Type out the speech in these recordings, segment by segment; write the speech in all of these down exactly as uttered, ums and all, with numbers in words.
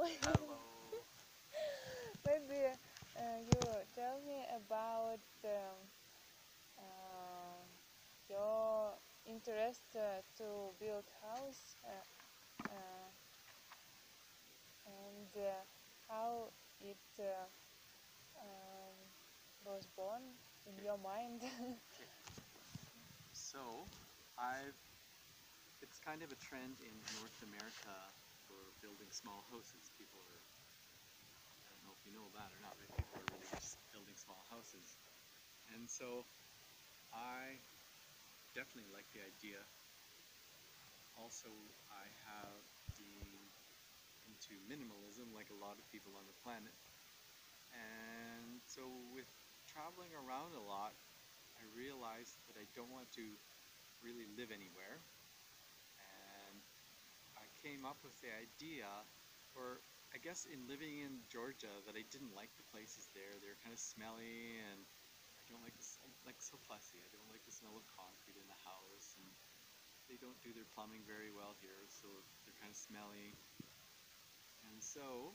Hello. Maybe uh, you tell me about um, uh, your interest uh, to build house uh, uh, and uh, how it uh, um, was born in your mind. Okay. So, I've it's kind of a trend in North America for building small houses. People are, I don't know if you know that or not, but people are really just building small houses. And so, I definitely like the idea. Also, I have been into minimalism like a lot of people on the planet. And so, with traveling around a lot, I realized that I don't want to really live anywhere. And I came up with the idea, or I guess in living in Georgia, that I didn't like the places there. They're kind of smelly, and I don't like this, like so fussy. I don't like the smell of concrete in the house, and they don't do their plumbing very well here, so they're kind of smelly. And so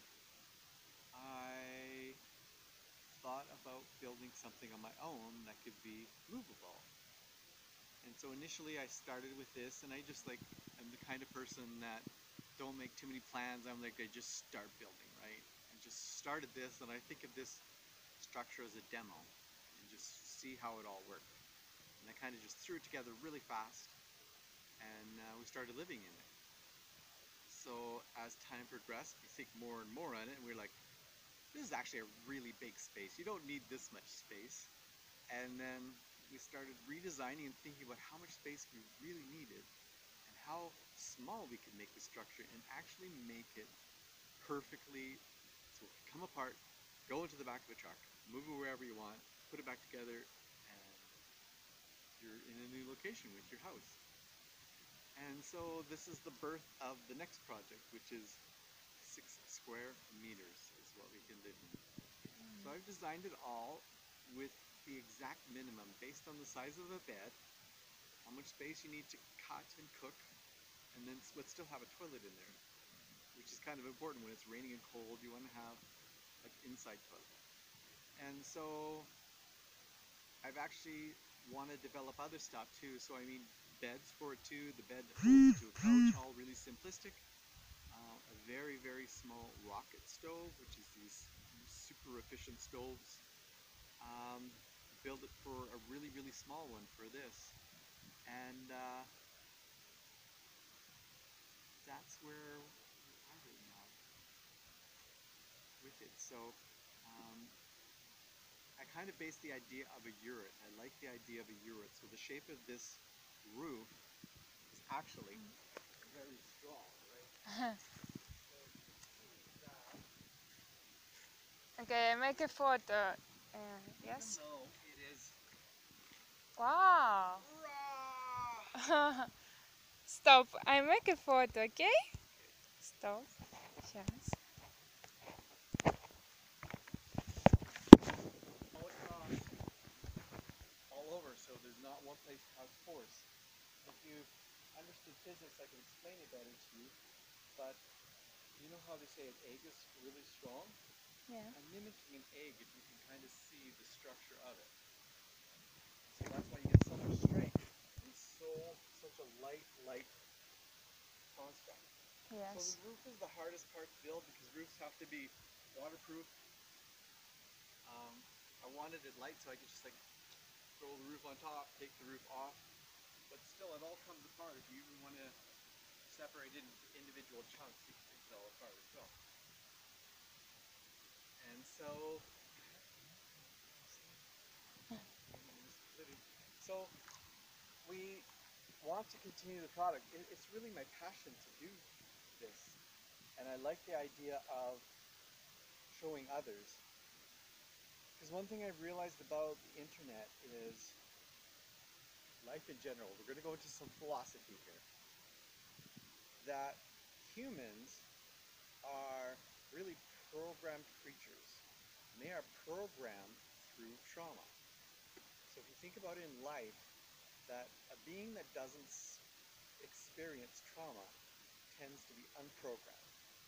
I thought about building something on my own that could be movable. And so initially I started with this, and I just like I'm the kind of person that don't make too many plans. I'm like I just start building, right? And just started this, and I think of this structure as a demo, and just see how it all worked. And I kind of just threw it together really fast, and uh, we started living in it. So as time progressed, we think more and more on it, and we're like, this is actually a really big space. You don't need this much space. And then we started redesigning and thinking about how much space we really needed and how small we could make the structure and actually make it perfectly so it can come apart, go into the back of a truck, move it wherever you want, put it back together, and you're in a new location with your house. And so this is the birth of the next project, which is six square meters is what we can live in. So I've designed it all with the exact minimum based on the size of the bed, how much space you need to cut and cook, and then but still have a toilet in there, which is kind of important when it's raining and cold. You want to have an inside toilet. And so I've actually want to develop other stuff too. So I mean beds for it too. The bed that holds to a couch, all really simplistic. Uh, a very very small rocket stove, which is these super efficient stoves. Um, build it for a really really small one for this, and uh, that's where we are right now with it. So um, I kind of based the idea of a yurt. I like the idea of a yurt. So the shape of this roof is actually very strong, right? So you can see that Okay, make a photo. Uh, even yes. though it is Wow. raw. Stop. I make a photo. Okay. Okay. Stop. Yes. All across, all over, so there's not one place that has force. If you understood physics, I can explain it better to you. But you know how they say an egg is really strong? Yeah. I'm mimicking an egg if you can kind of see the structure of it. So that's why you get so much strength in so such a light, light construct. So the Yes. roof is the hardest part to build because roofs have to be waterproof. Um, I wanted it light so I could just like throw the roof on top, take the roof off, but still it all comes apart. If you even want to separate it into individual chunks, it, it fell apart as well. And so, so we want to continue the product. It, it's really my passion to do this, and I like the idea of showing others. Because one thing I've realized about the internet is life in general. We're going to go into some philosophy here. That humans are really programmed creatures, and they are programmed through trauma. So if you think about it in life, that a being that doesn't experience trauma tends to be unprogrammed.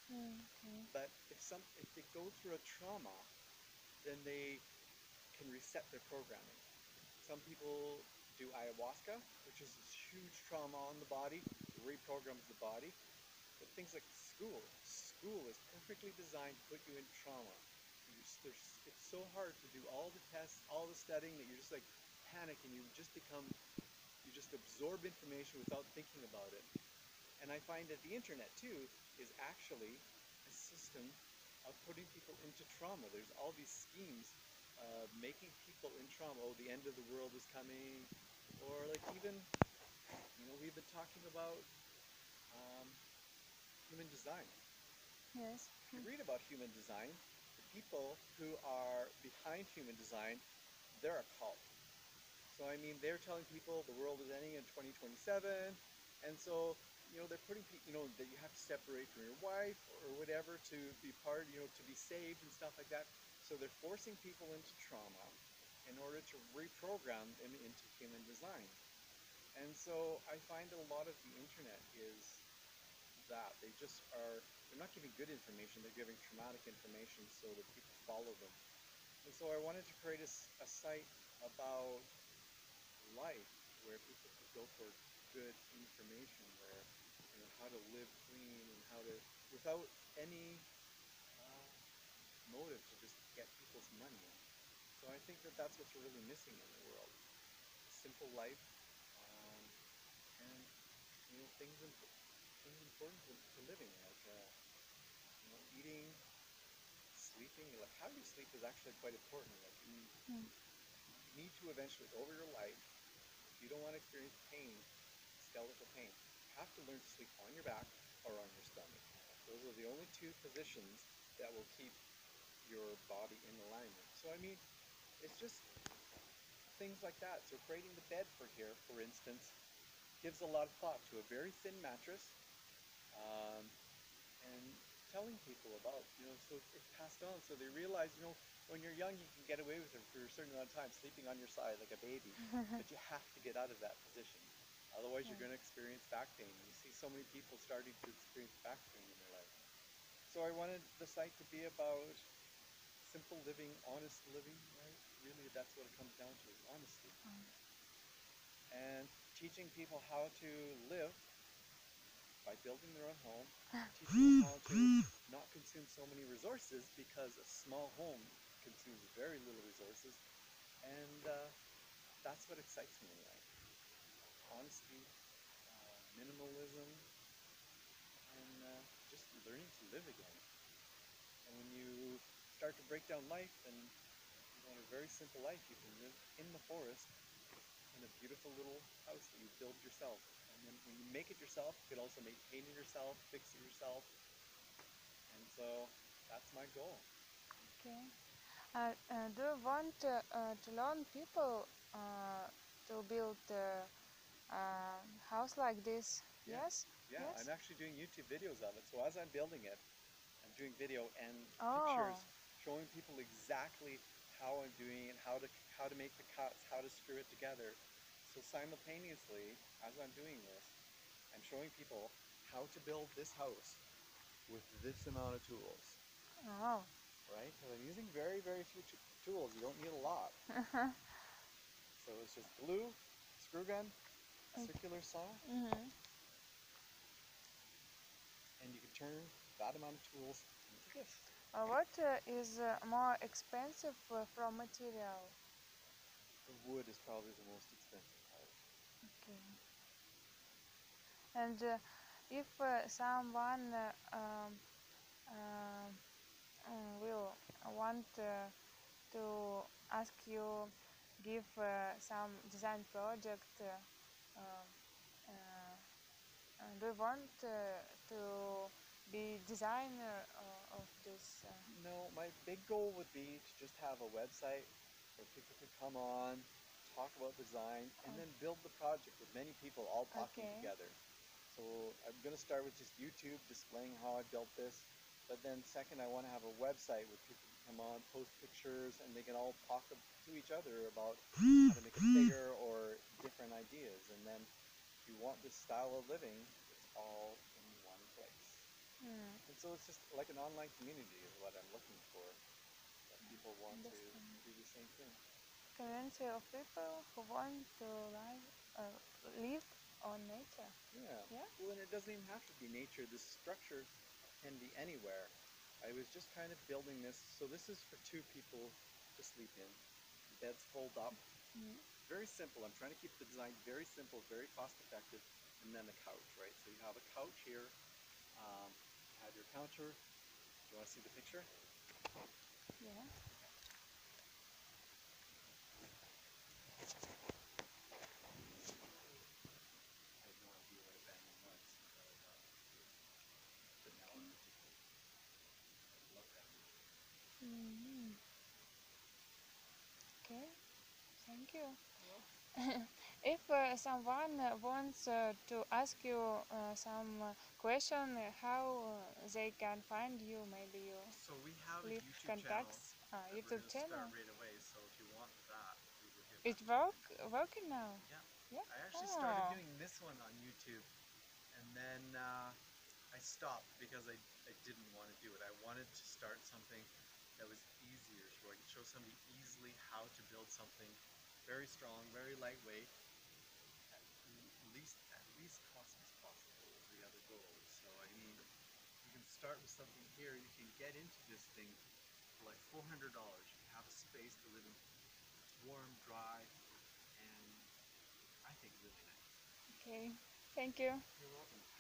Mm, okay. But if some if they go through a trauma, then they can reset their programming. Some people do ayahuasca, which is this huge trauma on the body, reprograms the body. But things like school, school is perfectly designed to put you in trauma. You just, there's, it's so hard to do all the tests, all the studying that you're just like panic and you just become, you just absorb information without thinking about it. And I find that the internet too is actually a system of putting people into trauma. There's all these schemes uh, making people in trauma. Oh, the end of the world is coming, or like even, you know, we've been talking about um, human design. Yes. If you read about human design, the people who are behind human design, they're a cult. So I mean, they're telling people the world is ending in twenty twenty-seven, and so you know they're putting you know that you have to separate from your wife or whatever to be part, you know, to be saved and stuff like that. So they're forcing people into trauma in order to reprogram them into human design. And so I find that a lot of the internet is that they just are they're not giving good information, they're giving traumatic information so that people follow them. And so I wanted to create a, a site about life where people could go for good information, where you know how to live clean and how to without any uh, motive to just get people's money. So I think that that's what's really missing in the world: a simple life, um, and you know things imp- things important to, to living, like uh, you know eating, sleeping. Like how you sleep is actually quite important. Like you, Mm. you need to eventually over your life, if you don't want to experience pain, skeletal pain, you have to learn to sleep on your back or on your stomach. Those are the only two positions that will keep your body in alignment. So I mean, it's just things like that. So creating the bed for here, for instance, gives a lot of thought to a very thin mattress, um, and telling people about, you know, so it's passed on. So they realize, you know, when you're young, you can get away with it for a certain amount of time, sleeping on your side like a baby, but you have to get out of that position. Otherwise, you're going to experience back pain. You see so many people starting to experience back pain in their life. So I wanted the site to be about simple living, honest living, right? Really, that's what it comes down to, is honesty. And teaching people how to live by building their own home, teaching them how to not consume so many resources, because a small home consumes very little resources, and uh, that's what excites me in life. Honesty, uh, minimalism, and uh, just learning to live again. And when you start to break down life and you want a very simple life, you can live in the forest in a beautiful little house that you build yourself. And then when you make it yourself, you can also maintain it yourself, fix it yourself. And so that's my goal. Okay. Uh, uh, do you want uh, uh, to learn people uh, to build a uh, house like this? Yeah, Yes? yeah, I'm Yes? actually doing YouTube videos of it. So as I'm building it, I'm doing video and Oh, pictures showing people exactly how I'm doing it, how to how to make the cuts, how to screw it together. So simultaneously, as I'm doing this, I'm showing people how to build this house with this amount of tools, oh. right? Because I'm using very, very few t- tools. You don't need a lot. So it's just glue, screw gun, a circular saw, Mm-hmm. and you can turn that amount of tools into this. Uh, what uh, is uh, more expensive uh, from material? The wood is probably the most expensive part. Okay. And uh, if uh, someone uh, um, uh, uh, will want uh, to ask you give uh, some design project, uh, um, uh, uh, do you want uh, to be designer uh, of this? Uh, No, my big goal would be to just have a website where people could come on, talk about design, and then build the project with many people all talking okay. together. So I'm going to start with just YouTube displaying how I built this. But then second, I want to have a website where people can come on, post pictures, and they can all talk to each other about how to make it bigger or different ideas. And then if you want this style of living, it's all in one place. Mm, And so it's just like an online community is what I'm looking for. That people want to understand. do the same thing. Community of people who want to live, uh, live on nature. Yeah. Yeah. Well, and it doesn't even have to be nature. This structure can be anywhere. I was just kind of building this. So this is for two people to sleep in. The beds fold up. Mm. Very simple. I'm trying to keep the design very simple, very cost effective. And then the couch, right? So you have a couch here. Um, you have your counter. Do you want to see the picture? Yeah. I had no idea what abandoned was until I got here. But now I articulate. I love that. Mm. Okay. Thank you. Well, If uh, someone uh, wants uh, to ask you uh, some uh, question, uh, how uh, they can find you, maybe you so we have a leave YouTube channel contacts. Uh, that we're YouTube going to channel. start right away. So if you want that, we will give that It to you. work working now. Yeah. Yeah. I actually started Oh. doing this one on YouTube, and then uh, I stopped because I, I didn't want to do it. I wanted to start something that was easier, so I could show somebody easily how to build something very strong, very lightweight, at l- least at least cost as possible was the other goal. So I mean, you can start with something here. You can get into this thing for like four hundred dollars. You can have a space to live in. It's warm, dry, and I think really nice. Okay. Thank you. You're welcome.